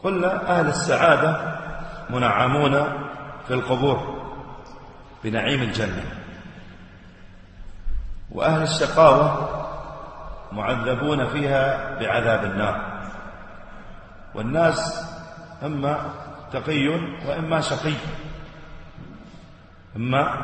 قلنا أهل السعادة منعمون في القبور بنعيم الجنة، وأهل الشقاوة معذبون فيها بعذاب النار. والناس إما تقي وإما شقي، إما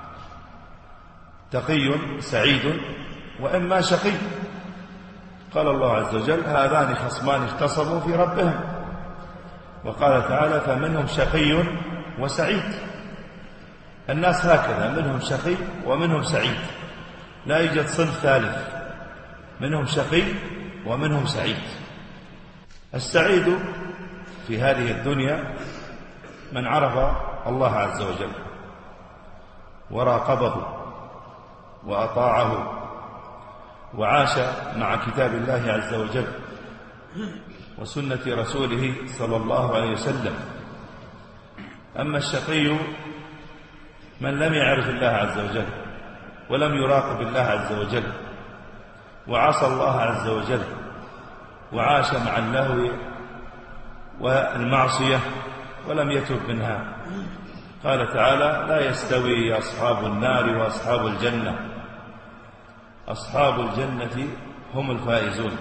تقي سعيد وإما شقي. قال الله عز وجل: هذان خصمان اختصموا في ربهم. وقال تعالى: فمنهم شقي وسعيد. الناس هكذا، منهم شقي ومنهم سعيد، لا يوجد صنف ثالث، منهم شقي ومنهم سعيد. السعيد في هذه الدنيا من عرف الله عز وجل وراقبه وأطاعه وعاش مع كتاب الله عز وجل وسنة رسوله صلى الله عليه وسلم. أما الشقي من لم يعرف الله عز وجل ولم يراقب الله عز وجل وعصى الله عز وجل وعاش مع اللهو والمعصية ولم يتب منها. قال تعالى: لا يستوي أصحاب النار وأصحاب الجنة، أصحاب الجنة هم الفائزون.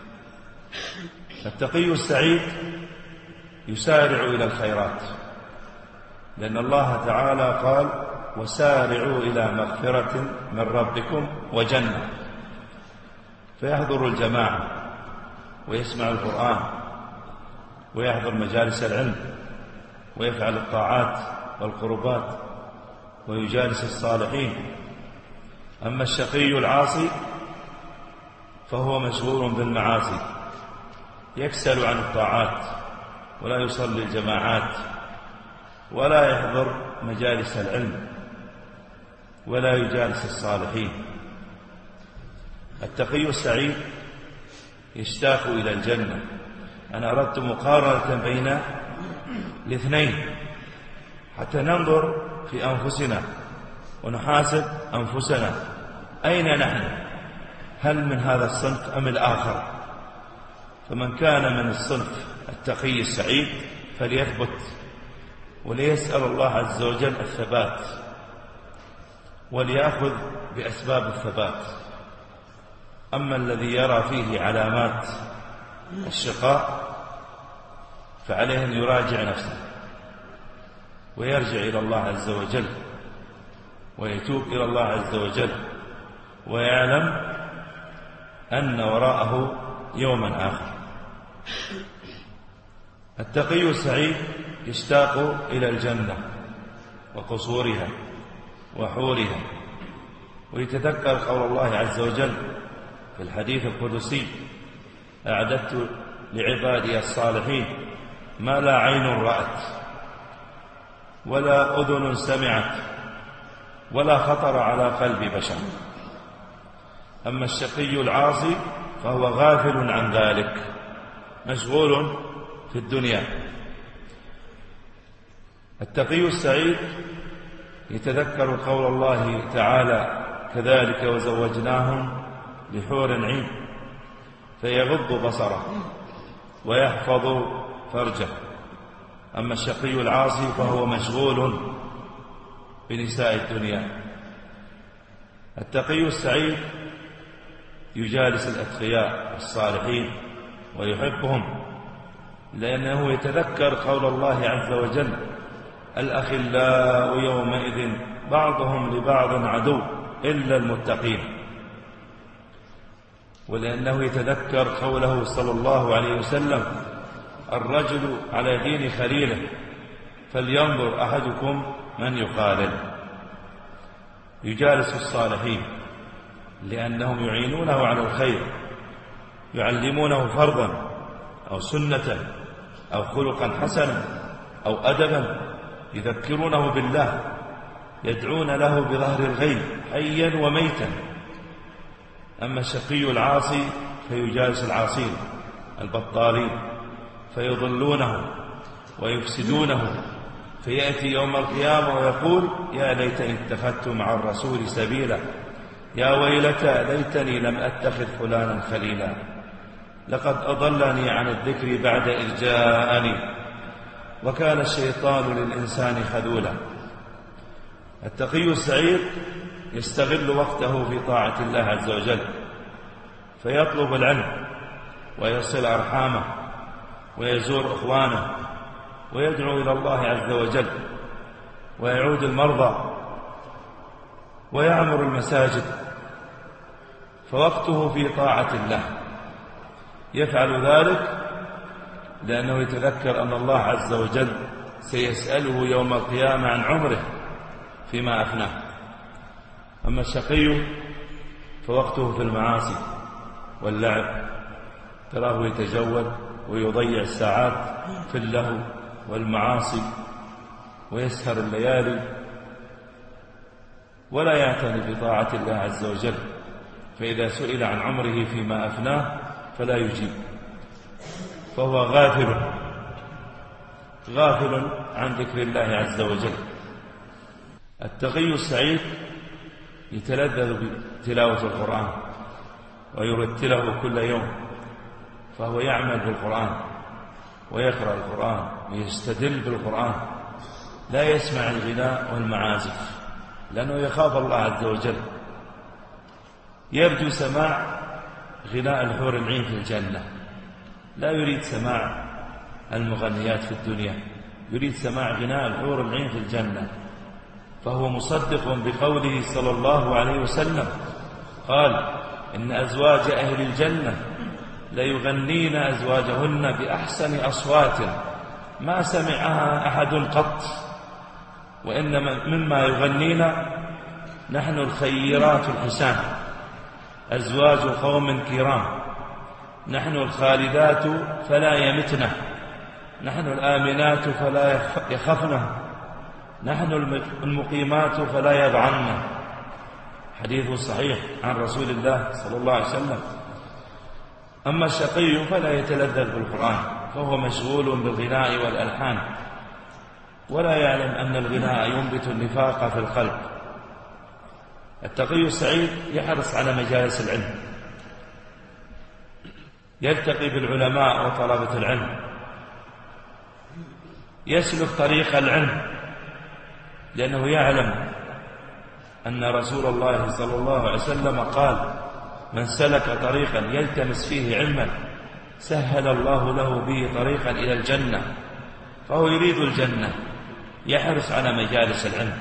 التقي السعيد يسارع إلى الخيرات، لأن الله تعالى قال: وسارعوا إلى مغفرة من ربكم وجنة. فيحضر الجماعة ويسمع القرآن ويحضر مجالس العلم ويفعل الطاعات والقربات ويجالس الصالحين. أما الشقي العاصي فهو مشغول بالمعاصي، يكسل عن الطاعات ولا يصلي الجماعات ولا يحضر مجالس العلم ولا يجالس الصالحين. التقي السعيد يشتاق إلى الجنة. أنا أردت مقارنة بين الاثنين حتى ننظر في أنفسنا ونحاسب أنفسنا، أين نحن؟ هل من هذا الصنف أم الآخر؟ فمن كان من الصنف التقي السعيد فليثبت وليسأل الله عز وجل الثبات وليأخذ بأسباب الثبات. أما الذي يرى فيه علامات الشقاء فعليه أن يراجع نفسه ويرجع إلى الله عز وجل ويتوب إلى الله عز وجل ويعلم أن وراءه يوما آخر. التقي السعيد يشتاق إلى الجنة وقصورها وحورها، ويتذكر قول الله عز وجل في الحديث القدسي: أعددت لعبادي الصالحين ما لا عين رأت ولا أذن سمعت ولا خطر على قلب بشر. أما الشقي العاصي فهو غافل عن ذلك، مشغول في الدنيا. التقي السعيد يتذكر قول الله تعالى: كذلك وزوجناهم بحور عين، فيغض بصره ويحفظ فرجه. أما الشقي العاصي فهو مشغول بنساء الدنيا. التقي السعيد يجالس الأتقياء الصالحين ويحبهم، لأنه يتذكر قول الله عز وجل: الأخلاء يومئذ بعضهم لبعض عدو إلا المتقين. ولأنه يتذكر قوله صلى الله عليه وسلم: الرجل على دين خليله فلينظر أحدكم من يقارن. يجالس الصالحين لأنهم يعينونه على الخير، يعلمونه فرضا أو سنة أو خلقا حسنا أو أدبا، يذكرونه بالله، يدعون له بظهر الغيب حيا وميتا. أما الشقي العاصي فيجالس العاصين البطالين فيضلونه ويفسدونه، فيأتي يوم القيامة ويقول: يا ليتني اتخذت مع الرسول سبيلا، يا ويلتى ليتني لم أتخذ فلانا خليلا. لقد أضلني عن الذكر بعد إذ جاءني وكان الشيطان للإنسان خذولا. التقي السعيد يستغل وقته في طاعة الله عز وجل، فيطلب العلم ويصل أرحامه ويزور إخوانه ويدعو إلى الله عز وجل ويعود المرضى ويعمر المساجد، فوقته في طاعة الله. يفعل ذلك لأنه يتذكر أن الله عز وجل سيسأله يوم القيامة عن عمره فيما أفناه. أما الشقي فوقته في المعاصي واللعب، تراه يتجول ويضيع الساعات في اللهو والمعاصي ويسهر الليالي ولا يعتني بطاعة الله عز وجل، فإذا سئل عن عمره فيما أفناه فلا يجيب، فهو غافل عن ذكر الله عز وجل. التقي السعيد يتلذذ بتلاوة القرآن ويرتله كل يوم، فهو يعمل بالقرآن ويقرأ القرآن ويستدل بالقرآن، لا يسمع الغناء والمعازف لأنه يخاف الله عز وجل. يرجو سماع غناء الحور العين في الجنة، لا يريد سماع المغنيات في الدنيا، يريد سماع غناء الحور العين في الجنة. فهو مصدق بقوله صلى الله عليه وسلم قال: إن أزواج أهل الجنة ليغنين أزواجهن بأحسن أصوات ما سمعها أحد قط، وإن مما يغنين نحن الخيرات الحسان أزواج قوم كرام، نحن الخالدات فلا يمتن، نحن الآمنات فلا يخفن، نحن المقيمات فلا يضعن. حديث صحيح عن رسول الله صلى الله عليه وسلم. أما الشقي فلا يتلذذ بالقرآن، فهو مشغول بالغناء والألحان ولا يعلم أن الغناء ينبت النفاق في القلب. التقي السعيد يحرص على مجالس العلم، يلتقي بالعلماء وطلبة العلم، يسلك طريق العلم، لأنه يعلم أن رسول الله صلى الله عليه وسلم قال: من سلك طريقا يلتمس فيه علما سهل الله له به طريقا إلى الجنة. فهو يريد الجنة، يحرص على مجالس العلم.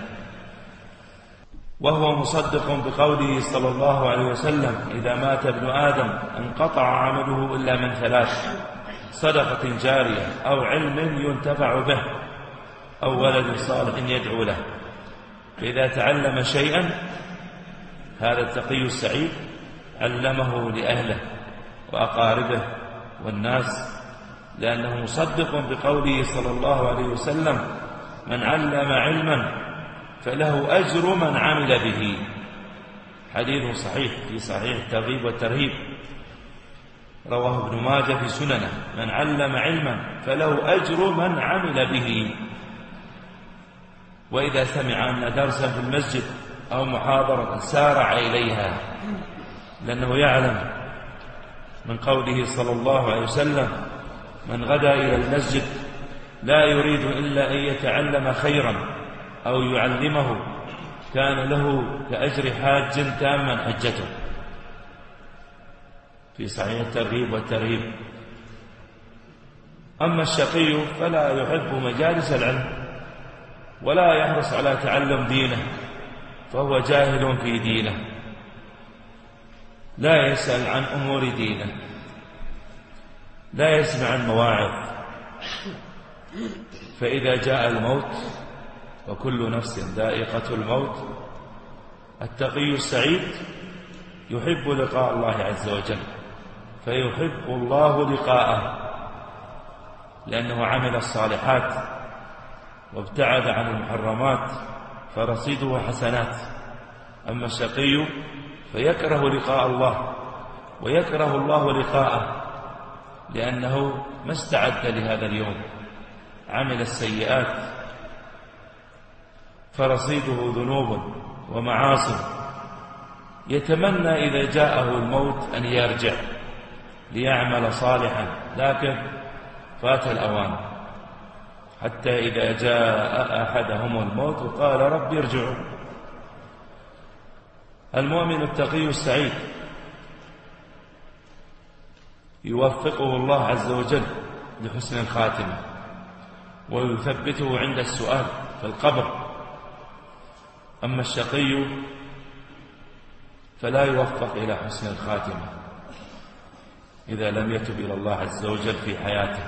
وهو مصدق بقوله صلى الله عليه وسلم: إذا مات ابن آدم انقطع عمله إلا من ثلاث: صدقة جارية أو علم ينتفع به أو ولد صالح يدعو له. فإذا تعلم شيئا هذا التقي السعيد علمه لأهله وأقاربه والناس، لأنه مصدق بقوله صلى الله عليه وسلم: من علم علما فله أجر من عمل به. حديث صحيح في صحيح الترغيب والترهيب، رواه ابن ماجه في سننه: من علم علما فله أجر من عمل به. وإذا سمع أن درسا في المسجد أو محاضرة سارع إليها، لأنه يعلم من قوله صلى الله عليه وسلم: من غدا إلى المسجد لا يريد إلا أن يتعلم خيرا أو يعلمه كان له كأجر حاج تاما حجته. في صحيح الترغيب والترهيب. أما الشقي فلا يحب مجالس العلم ولا يحرص على تعلم دينه، فهو جاهل في دينه، لا يسأل عن أمور دينه، لا يسمع المواعظ. فإذا جاء الموت وكل نفس ذائقة الموت، التقي السعيد يحب لقاء الله عز وجل، فيحب الله لقاءه لأنه عمل الصالحات وابتعد عن المحرمات فرصيده حسنات. أما الشقي فيكره لقاء الله ويكره الله لقاءه، لأنه ما استعد لهذا اليوم، عمل السيئات فرصيده ذنوب ومعاصي، يتمنى إذا جاءه الموت أن يرجع ليعمل صالحا، لكن فات الأوان، حتى إذا جاء أحدهم الموت قال رب ارجعون. المؤمن التقي السعيد يوفقه الله عز وجل لحسن الخاتمة، ويثبته عند السؤال في القبر. أما الشقي فلا يوفق إلى حسن الخاتمة إذا لم يتب إلى الله عز وجل في حياته.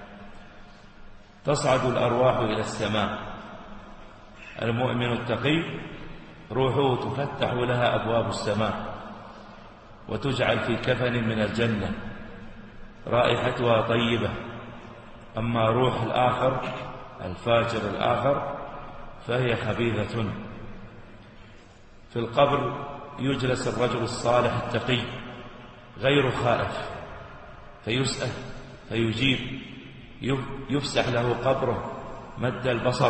تصعد الأرواح إلى السماء، المؤمن التقي روحه تفتح لها أبواب السماء وتجعل في كفن من الجنة رائحتها طيبة. أما روح الآخر الفاجر الآخر فهي خبيثة. في القبر يجلس الرجل الصالح التقي غير خائف، فيسأل فيجيب، يفسح له قبره مد البصر،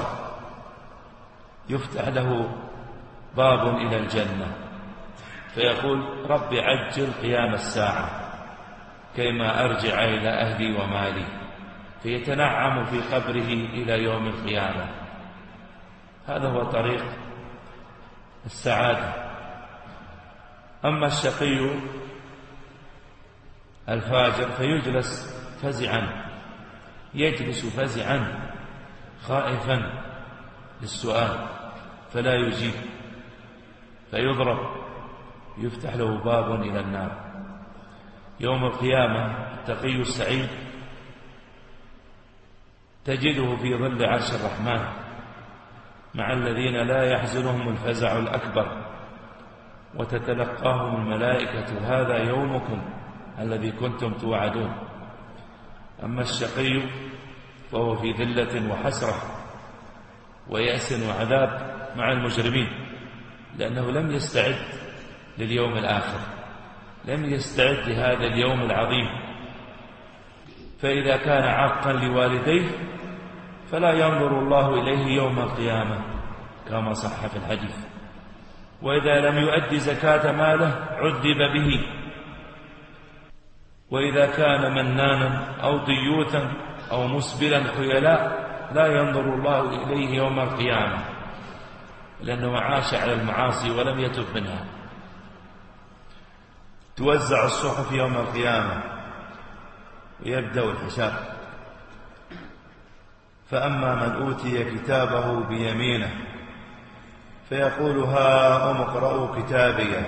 يفتح له باب إلى الجنة، فيقول رب عجل قيام الساعة كيما أرجع إلى أهلي ومالي، فيتنعم في قبره إلى يوم القيامة. هذا هو طريق السعادة. أما الشقي الفاجر فيجلس فزعا، يجلس فزعا خائفا للسؤال فلا يجيب، فيضرب، يفتح له باب إلى النار. يوم القيامة التقي السعيد تجده في ظل عرش الرحمن مع الذين لا يحزنهم الفزع الأكبر، وتتلقاهم الملائكة هذا يومكم الذي كنتم توعدون. أما الشقي فهو في ذلة وحسرة ويأس وعذاب مع المجرمين، لأنه لم يستعد لليوم الآخر، لم يستعد لهذا اليوم العظيم. فإذا كان عاقا لوالديه فلا ينظر الله إليه يوم القيامة كما صح في الحديث، وإذا لم يؤدي زكاة ماله عذب به، وإذا كان منانا أو ضيوثا أو مسبلا خيلاء لا ينظر الله إليه يوم القيامة، لأنه عاش على المعاصي ولم يتب منها. توزع الصحف يوم القيامة ويبدأ الحساب. فأما من أوتي كتابه بيمينه فيقول هاؤم اقرءوا كتابي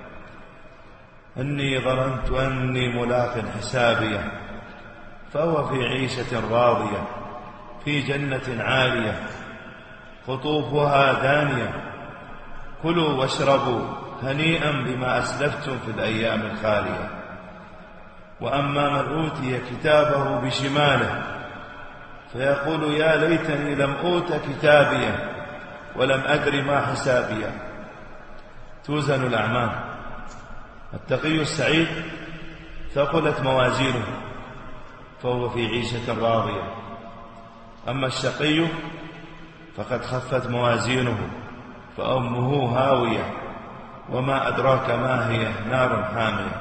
إني ظننت أني ملاق حسابي، فهو في عيشة راضية في جنة عالية قطوفها دانية، كلوا واشربوا هنيئا بما أسلفتم في الأيام الخالية. وأما من أوتي كتابه بشماله فيقول يا ليتني لم أوت كتابي ولم أدر ما حسابي. توزن الأعمال. التقي السعيد ثقلت موازينه فهو في عيشة راضية، أما الشقي فقد خفت موازينه فأمه هاوية وما أدراك ما هي نار حامية.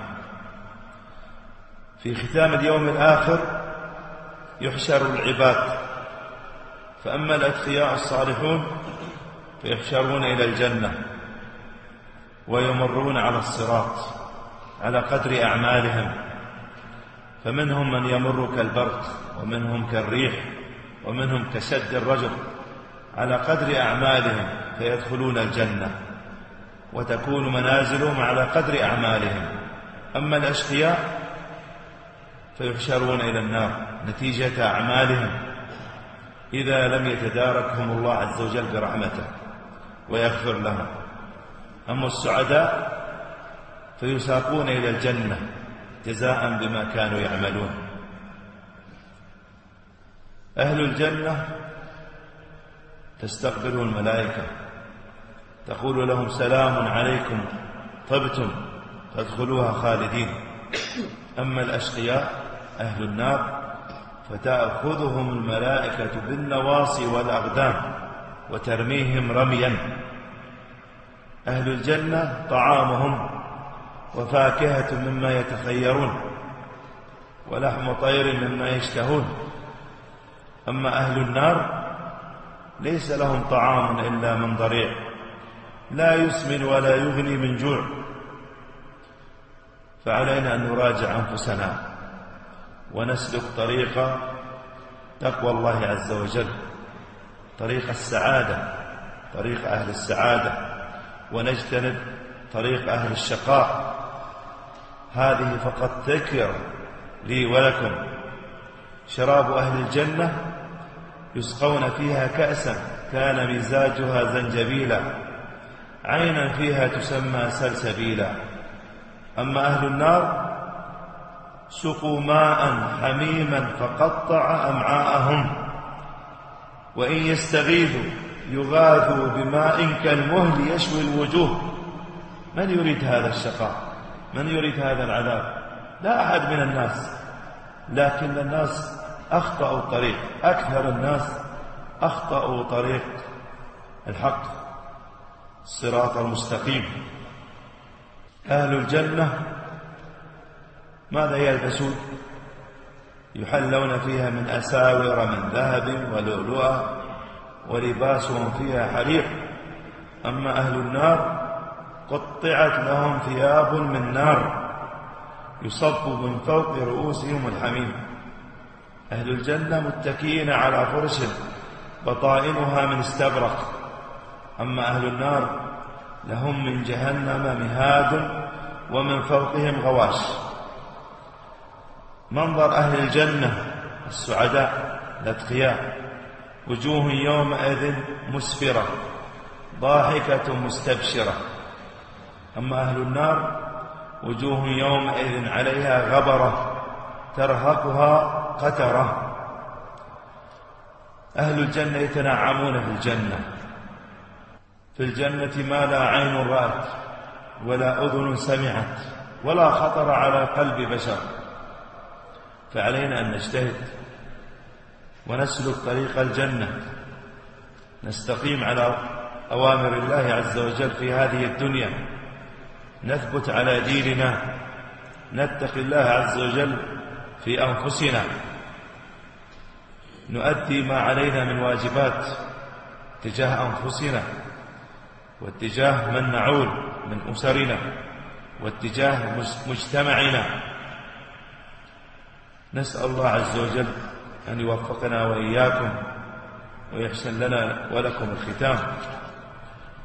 في ختام اليوم الآخر يحشر العباد، فأما الأتقياء الصالحون فيحشرون إلى الجنة ويمرون على الصراط على قدر أعمالهم، فمنهم من يمر كالبرق ومنهم كالريح ومنهم كسد الرجل على قدر أعمالهم فيدخلون الجنة وتكون منازلهم على قدر أعمالهم. أما الأشقياء فيحشرون إلى النار نتيجة أعمالهم إذا لم يتداركهم الله عز وجل برحمته ويغفر لهم. أما السعداء فيساقون إلى الجنة جزاء بما كانوا يعملون. أهل الجنة تستقبل الملائكة تقول لهم سلام عليكم طبتم فادخلوها خالدين. أما الأشقياء أهل النار فتأخذهم الملائكة بالنواصي والأقدام وترميهم رميا. أهل الجنة طعامهم وفاكهة مما يتخيرون، ولحم طير مما يشتهون. أما أهل النار ليس لهم طعام إلا من ضريع لا يسمن ولا يغني من جوع. فعلينا أن نراجع أنفسنا ونسلك طريق تقوى الله عز وجل، طريق السعادة، طريق أهل السعادة، ونجتنب طريق أهل الشقاء. هذه فقط تذكرة لي ولكم. شراب أهل الجنة يسقون فيها كأسا كان مزاجها زنجبيلا عينا فيها تسمى سلسبيلا. أما أهل النار سقوا ماء حميما فقطع أمعاءهم، وإن يستغيثوا يغاثوا بماء كالمهل يشوي الوجوه. من يريد هذا الشقاء؟ من يريد هذا العذاب؟ لا أحد من الناس، لكن الناس أخطأوا الطريق، أكثر الناس أخطأوا طريق الحق، الصراط المستقيم. أهل الجنة ماذا يلبسون؟ يحلون فيها من أساور من ذهب ولؤلؤا ولباسهم فيها حرير. أما أهل النار قطعت لهم ثياب من نار يصب من فوق رؤوسهم الحميم. أهل الجنة متكئين على فرش بطائنها من استبرق. أما أهل النار لهم من جهنم مهاد ومن فوقهم غواش. منظر أهل الجنة السعداء الأتقياء وجوه يومئذ مسفرة ضاحكة مستبشرة. أما أهل النار وجوه يومئذ عليها غبرة ترهقها قترة. أهل الجنة يتنعمون في الجنة. في الجنة ما لا عين رأت ولا أذن سمعت ولا خطر على قلب بشر. فعلينا أن نجتهد ونسلك طريق الجنة، نستقيم على أوامر الله عز وجل في هذه الدنيا، نثبت على ديننا، نتقي الله عز وجل في أنفسنا، نؤدي ما علينا من واجبات تجاه أنفسنا واتجاه من نعول من أسرنا واتجاه مجتمعنا. نسأل الله عز وجل أن يوفقنا وإياكم ويحسن لنا ولكم الختام.